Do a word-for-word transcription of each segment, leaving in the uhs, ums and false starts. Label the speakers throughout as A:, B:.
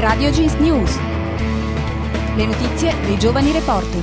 A: Radio Jeans News. Le notizie dei giovani reporter.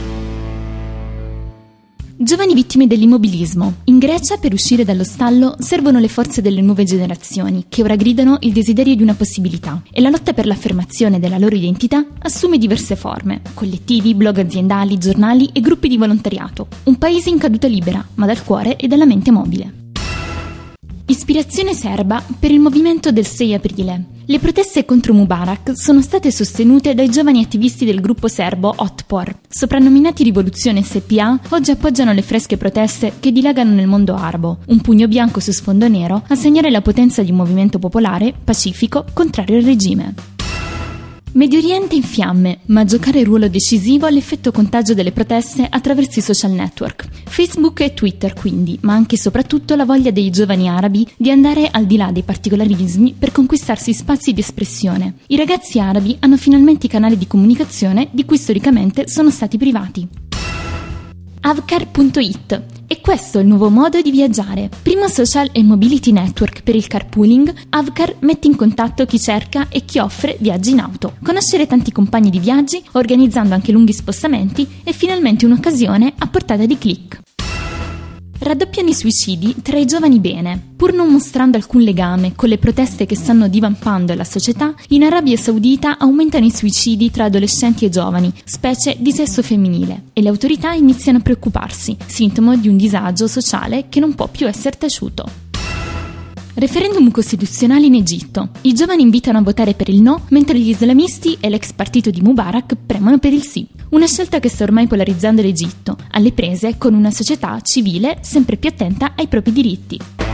B: Giovani vittime dell'immobilismo. In Grecia, per uscire dallo stallo, servono le forze delle nuove generazioni, che ora gridano il desiderio di una possibilità. E la lotta per l'affermazione della loro identità assume diverse forme: collettivi, blog aziendali, giornali e gruppi di volontariato. Un paese in caduta libera, ma dal cuore e dalla mente mobile. Ispirazione serba per il movimento del sei aprile. Le proteste contro Mubarak sono state sostenute dai giovani attivisti del gruppo serbo Otpor. Soprannominati Rivoluzione S P A, oggi appoggiano le fresche proteste che dilagano nel mondo arabo, un pugno bianco su sfondo nero a segnare la potenza di un movimento popolare, pacifico, contrario al regime. Medio Oriente in fiamme, ma a giocare ruolo decisivo l'effetto contagio delle proteste attraverso i social network. Facebook e Twitter quindi, ma anche e soprattutto la voglia dei giovani arabi di andare al di là dei particolarismi per conquistarsi spazi di espressione. I ragazzi arabi hanno finalmente i canali di comunicazione di cui storicamente sono stati privati. Avcar punto it. E questo è il nuovo modo di viaggiare. Primo social e mobility network per il carpooling, Avcar mette in contatto chi cerca e chi offre viaggi in auto. Conoscere tanti compagni di viaggi, organizzando anche lunghi spostamenti, è finalmente un'occasione a portata di click. Raddoppiano i suicidi tra i giovani bene. Pur non mostrando alcun legame con le proteste che stanno divampando la società, in Arabia Saudita aumentano i suicidi tra adolescenti e giovani, specie di sesso femminile, e le autorità iniziano a preoccuparsi, sintomo di un disagio sociale che non può più essere taciuto. Referendum costituzionale in Egitto. I giovani invitano a votare per il no, mentre gli islamisti e l'ex partito di Mubarak premono per il sì. Una scelta che sta ormai polarizzando l'Egitto, alle prese con una società civile sempre più attenta ai propri diritti.